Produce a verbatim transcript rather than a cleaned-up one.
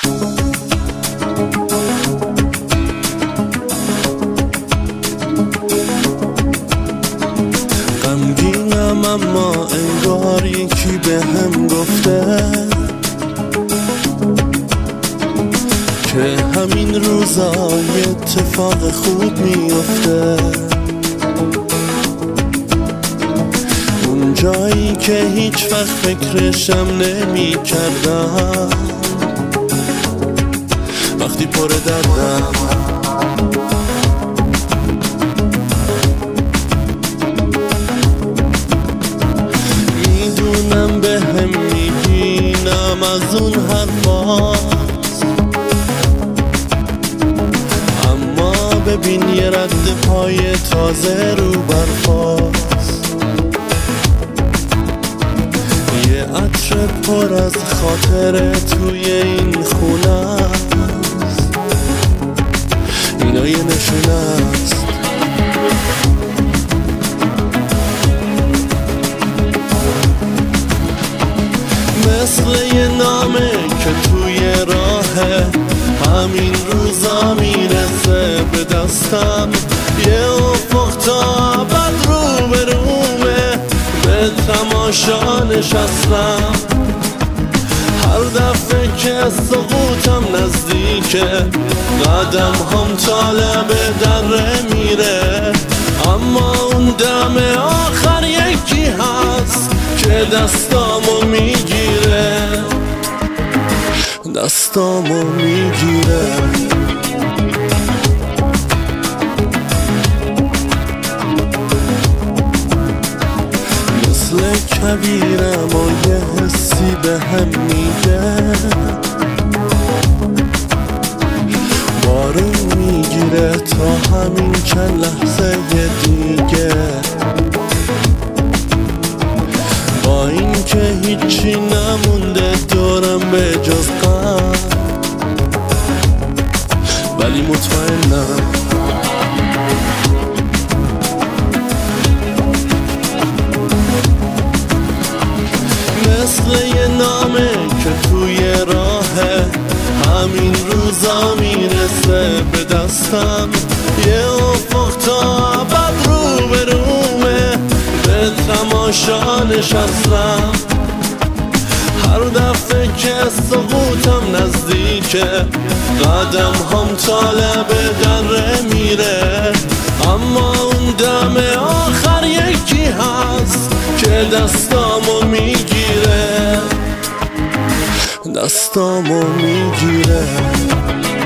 غمگینم اما انگار یکی به هم گفته که همین روزا یه اتفاق خوب میفته. اون جایی که هیچ وقت فکرشم نمی کردم وقتی پر دردم میدونم به هم میگینم از اون حرفاست، اما ببین یه رد پای تازه رو برفاست، یه عطر پر از خاطره توی این خونه است، اینا یه نشونه است. مثل یه نامه که توی راه همین روزا میرسه به دستم، یه افق تا ابد رو به رومه، به تماشا نشستم. هر دفعه که سقوطم نزدیکه قدم هم طالب دره میره، اما اون دم آخر یکی هست که دستامو میگیره، دستامو میگیره. مثل کبیرم و یه حسی به هم میگه، بارون میگیره تا همین چند لحظه دیگه، با این که هیچی نمونده دورم به جز غم، ولی مطمئنم مثل یه نامه که توی راه همین روزا میرسه به دستم، یه افق تا ابد رو به رومه، به تماشا نشستم. هر دفعه که سقوطم نزدیکه قدم هم طالب دره میره، اما اون دم آخر یکی هست که دستامو میگیره، دستامو میگیره.